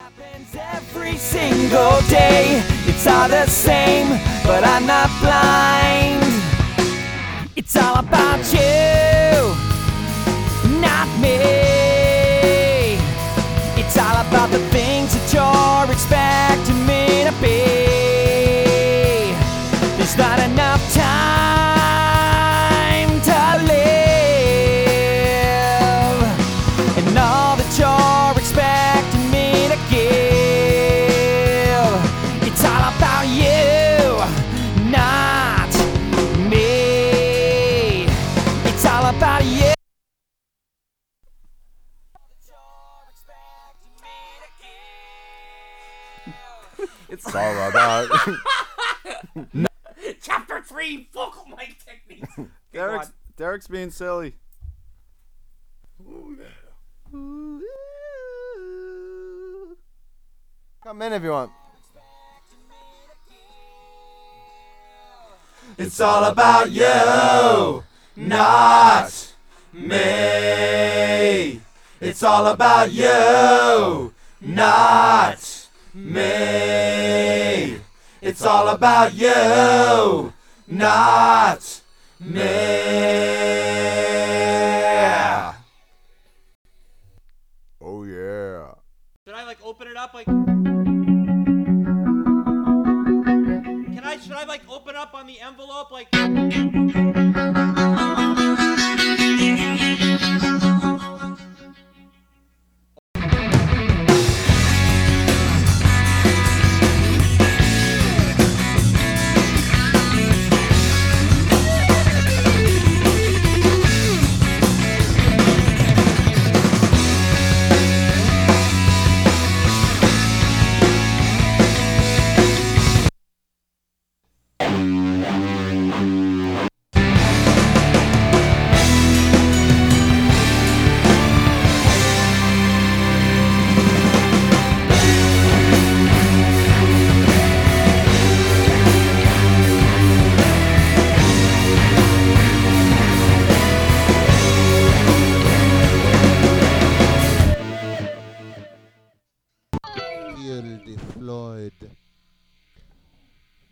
happens every single day. It's all the same, but I'm not blind. It's all about you, not me. It's all about the things that you're expecting me to be. There's not enough time to live, and all that you're expecting me to give. It's all about you, not me. It's all about you. It's all about Chapter 3, vocal mic techniques. Derek's being silly. Come in if you want. It's all about you, not me. It's all about you, not me. It's all about you, not me. Oh yeah. Should I like open it up like? Should I like open up on the envelope like? Feel the Floyd.